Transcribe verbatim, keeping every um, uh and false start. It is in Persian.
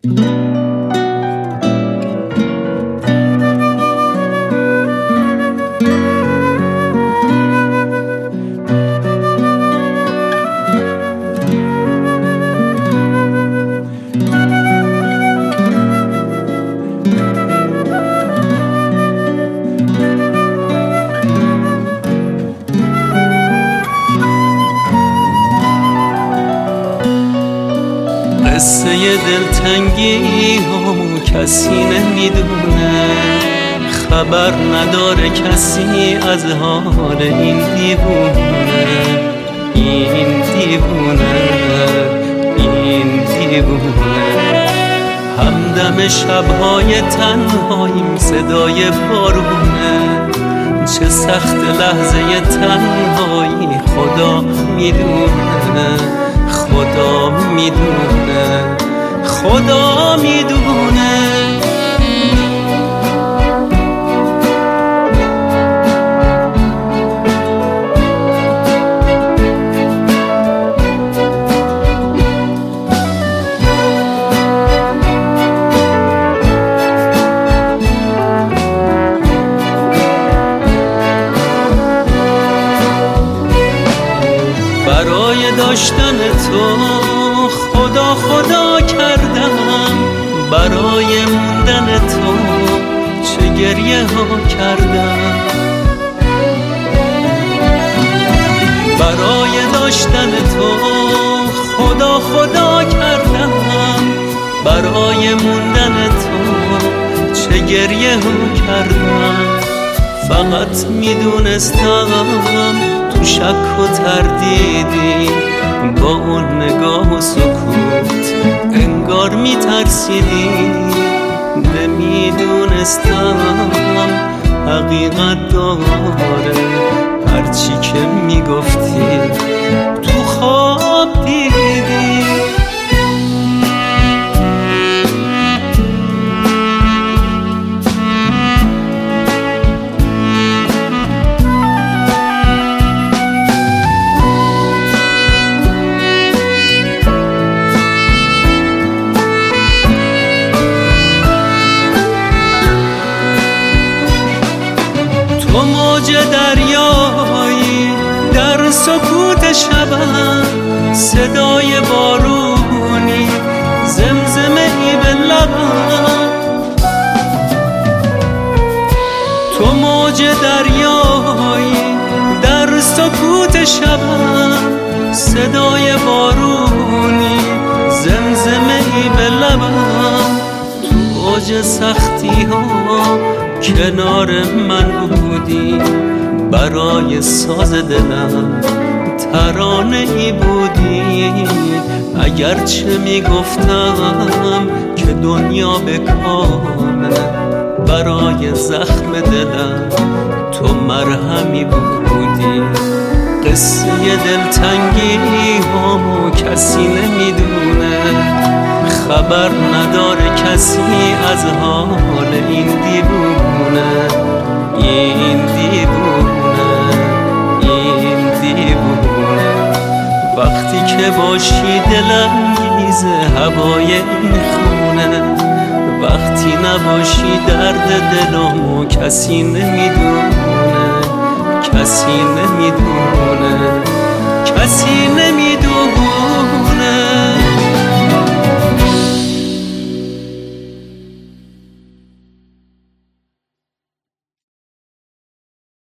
قصه دلتنگی ها کسی نمیدونه، خبر نداره کسی از حال این دیوونه. این دیوونه این دیوونه همدم شبهای تنهاییم، صدای بارونه. چه سخت لحظه تنهایی خدا میدونه، خدا میدونه، خدا میدونه. برای داشتن تو خدا خدا کردم، برای موندن تو چه گریه ها کردم. برای داشتن تو خدا خدا کردم، برای موندن تو چه گریه ها کردم. فقط میدونستم تو شک و تردیدی، با اون نگاه و سکوت انگار میترسیدی. نمیدونستم حقیقت داره هرچی که میگفتی تو خواب دیدی. تو موج دریایی در سکوت شبم، صدای بارونی زمزمه ای به لبم. تو موج دریایی در سکوت شبم، صدای بارونی زمزمه ای به لبم. تو اوج سختی ها کنار من بودی، برای ساز دلم ترانه ای بودی. اگرچه میگفتم که دنیا به کامه، برای زخم دلم تو مرهمی بودی. قصه دلتنگی هامو کسی نمیدونه، خبر نداره کسی از حال این دیوونه. این دیوونه این دیوونه وقتی که باشی دلانگیز هوای این خونه، وقتی نباشی درد دلمو کسی نمیدونه، کسی نمیدونه، کسی نمیدونه.